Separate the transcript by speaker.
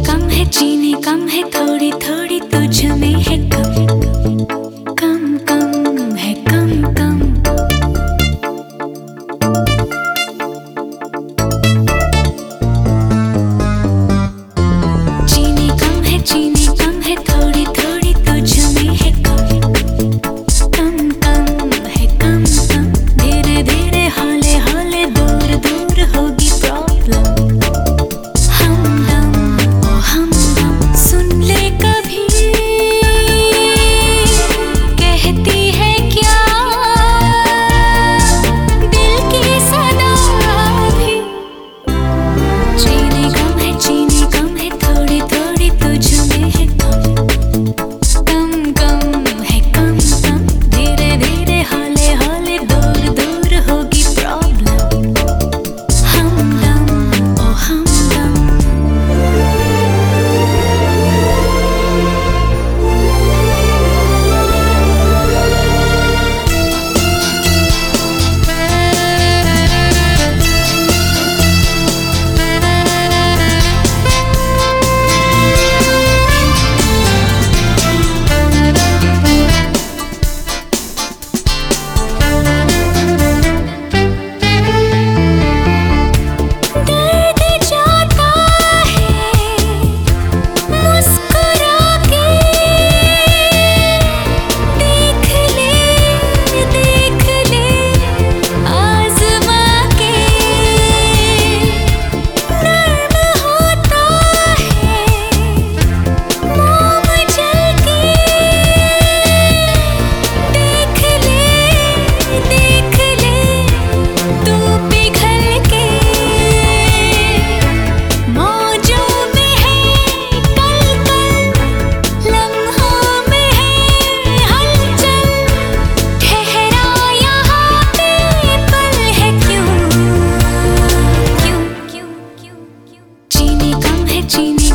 Speaker 1: कम है, चीनी कम है, थोड़ी थोड़ी तुझ में है कम, कम कम है, कम कम। चीनी कम है, चीनी कम है, थोड़ी थोड़ी तुझ में है कम, कम कम है, कम कम। धीरे धीरे हौले हौले दूर दूर होगी प्रॉब्लम। हम सुन ले कभी कहती है क्या दिल की सदा भी। चीनी कम है, चीनी कम है, थोड़ी थोड़ी तुझ में है कम, कम कम है, कम कम। धीरे धीरे हौले हौले दूर दूर होगी प्रॉब्लम। हमदम ओ हमदम। दर्द जाता है मुस्कुरा के, देख ले आज़मा के। नर्म होता है मोम जल के, देख ले तू पिघल के। मौजों में है कल कल, लम्हों में है हलचल। ठहरा यहाँ पे पल है क्यों, क्यों क्यों क्यों क्यों। चीनी कम है, चीनी